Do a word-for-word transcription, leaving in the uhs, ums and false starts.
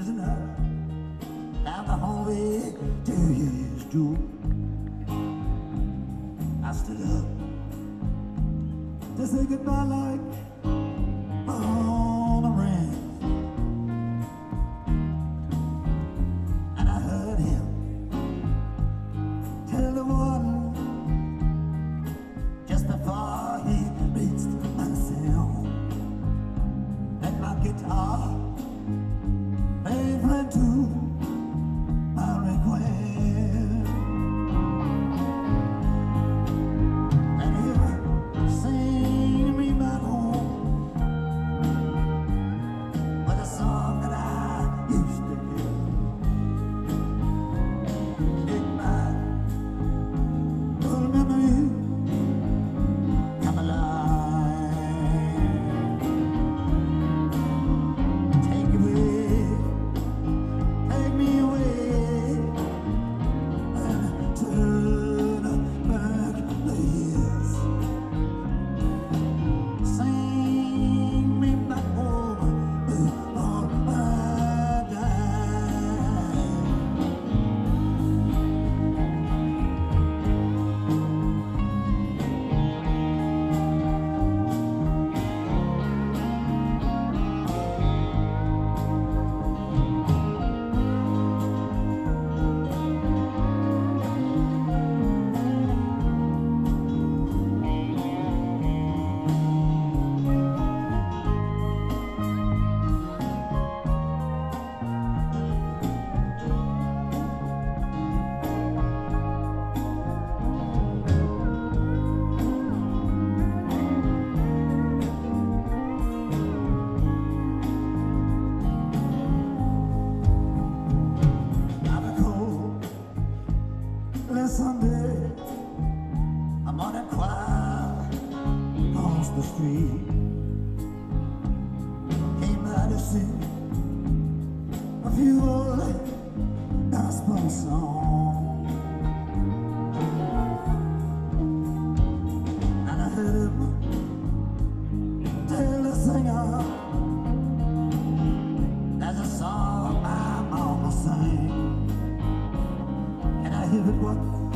cruising up down the hallway to his door. I stood up to say goodbye like on a rant, and I heard him tell the one just before he reached my sound that my guitar may play to my request, and he'll sing me back home with a song that I used to hear. It might old memories come alive. Take away, take me away, and turn back the years. Sing me back home before I die. On a cold Sunday, a morning choir across the street came by to sing a few old gospel songs, and I heard him tell the singer, there's a song my mama sang, and I hear it once